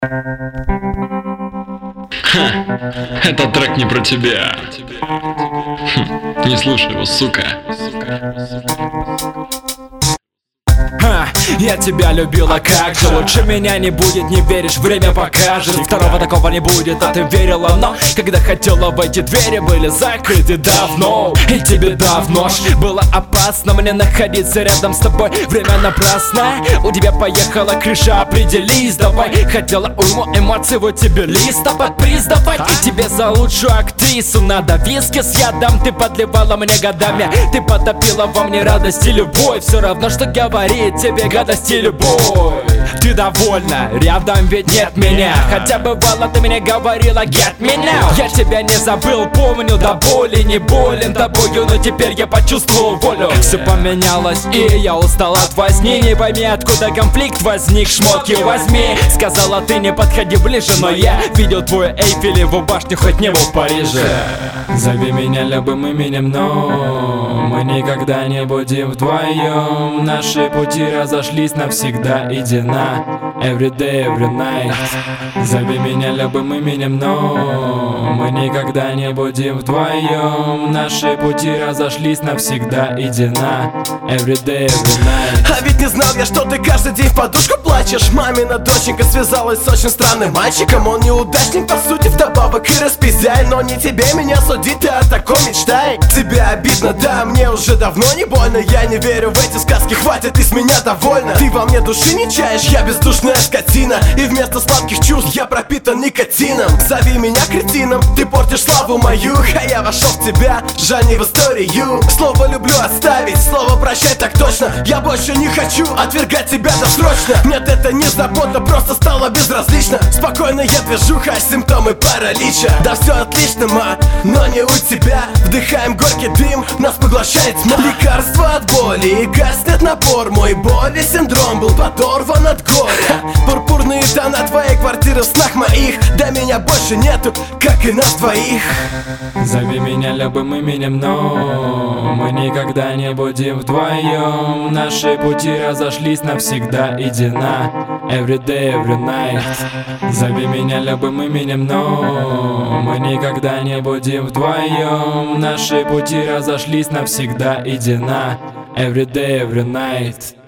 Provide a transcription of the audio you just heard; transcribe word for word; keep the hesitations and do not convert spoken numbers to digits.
Ха, этот трек не про тебя. Хм, не слушай его, сука. Ха, я тебя любила, как же. Лучше меня не будет, не веришь, время покажет. Второго такого не будет, а ты верила, но когда хотела в эти двери, были закрыты давно. И тебе давно ж было опасно мне находиться рядом с тобой. Время напрасно, у тебя поехала крыша, определись давай. Хотела уйму эмоций, вот тебе лист, а под приз давай. И тебе за лучшую актрису надо виски с ядом. Ты подливала мне годами, ты потопила во мне радость и любовь. Все равно, что говорит тебе гадость и любовь. Ты довольна, рядом ведь нет меня. Хотя бывало ты мне говорила get me now. Я тебя не забыл, помню до боли, не болен тобою, но теперь я почувствовал волю. Все поменялось и я устал от возни. Не пойми откуда конфликт возник, шмотки возьми. Сказала ты не подходи ближе, но я видел твою Эйфелеву башню, хоть не был в Париже. Зови меня любым именем, но мы никогда не будем вдвоем. Наши пути разошлись навсегда, иди на every day, every night. Зови меня любым именем, но мы никогда не будем вдвоем. Наши пути разошлись навсегда, иди на every day, every night. А ведь не знал я, что ты каждый день в подушку плачешь. Мамина доченька связалась с очень странным мальчиком. Он неудачник, по сути, вдобавок и распиздяй. Но не тебе меня судить, ты о таком мечтай. Тебе обидно, да, мне уже давно не больно. Я не верю в эти сказки, хватит, ты с меня довольна. Ты во мне души не чаешь, я бездушная скотина. И вместо сладких чувств я пропитан никотином. Зови меня кретином, ты портишь славу мою. А я вошел в тебя, жаль не в историю. Слово люблю оставить, слово прощай так точно. Я больше не хочу отвергать тебя досрочно. Нет, это не забота, просто стало безразлично. Спокойно я движуха, симптомы паралича. Да все отлично, ма, но не у тебя. Вдыхаем горький дым, нас поглощает тьма. Лекарство от боли, и гаснет напор. Мой боли синдром был подорван от горя. Пурпурные тона твоей квартиры в снах моих. Да меня больше нету, как и нас двоих. Зови меня любым именем, но мы никогда не будем вдвоем. Наши пути разошлись навсегда, иди на every day, every night. Зови меня любым именем, но мы никогда не будем вдвоем. Наши пути разошлись навсегда, иди на every day, every night.